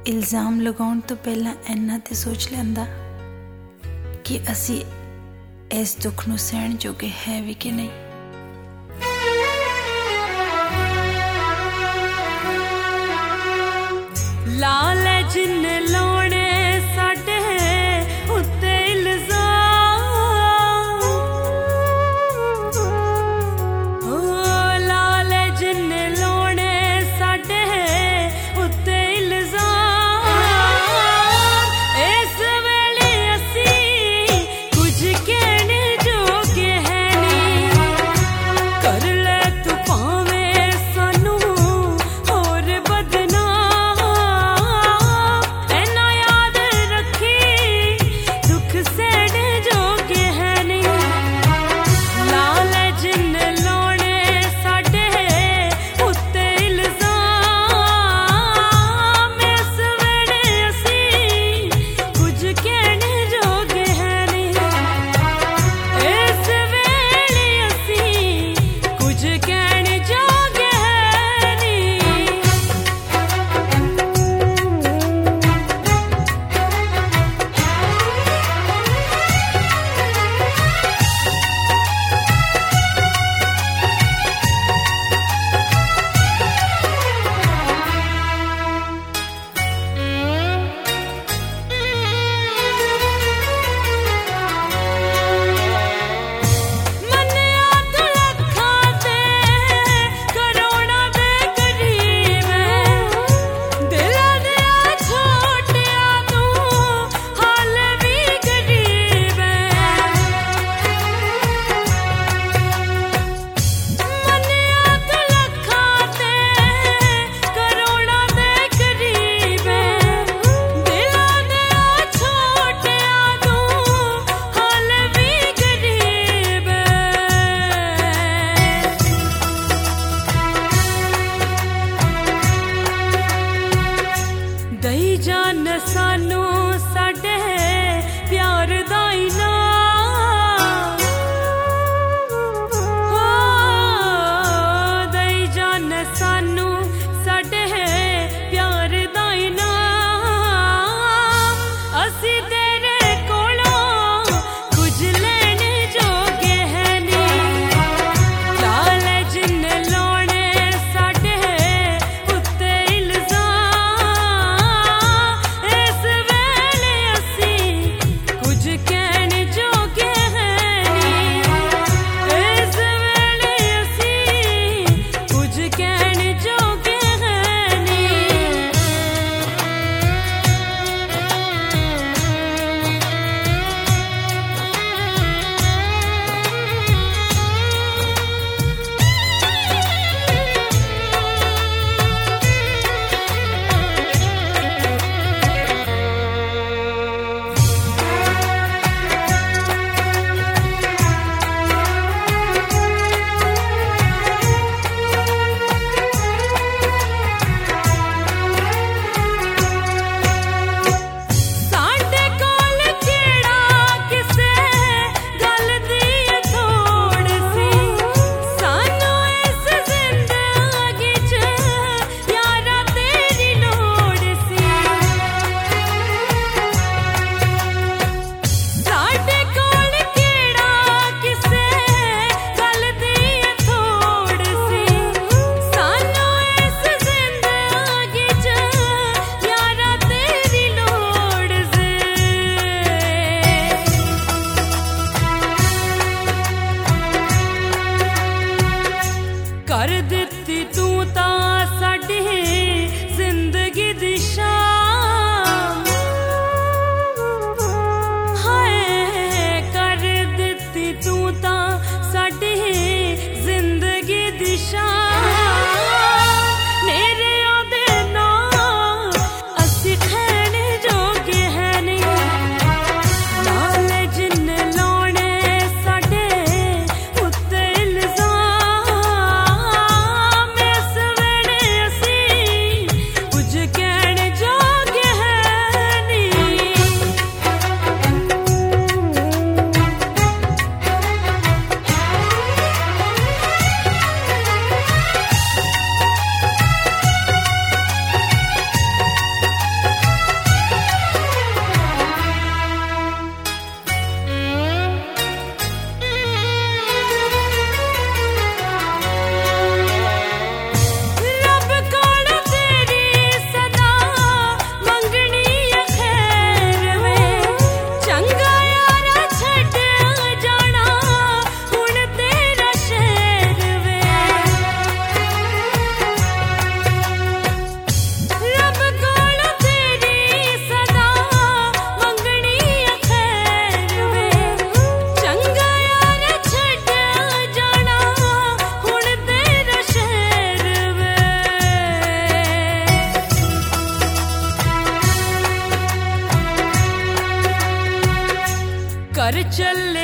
इल्ज़ाम लगाउण तो पहला इन्ना ते सोच लैंदा कि असी इस दुख नूं सहण जोगे है भी कि नहीं। लाल जिन्ने लाने साडे उत्ते इल्ज़ाम, ओ लाल जिन्ने लाने साडे उत्ते इल्ज़ाम। इस वेले असी कुछ कहने जोगे है नहीं, कर ले तू भावें सानू होर बदनाम। ऐना याद रखी दुख सहने जोगे है नहीं, लाल जिन्ने लाने साडे उत्ते इल्ज़ाम। इस वेले असी कुछ कहने जोगे है नहीं, इस वेले असी कुछ कहने जोगे है नहीं। मन्निया तू लखां ते करोड़ां दे करीब है, दिलां दिया छोटिया तू हाल भी गरीब है। मन्निया तू लखां ते करोड़ां दे करीब है, दिलां दिया छोटिया तू हाल भी गरीब है। दई जान सानू साडे प्यार दा इनाम, हो दई जान सानू साडे प्यार दा इनाम। असी तेरे कोलों कुछ लेने जोगे है नहीं, लाल जिन्ने लाने साडे उत्ते इल्ज़ाम। इस घर चल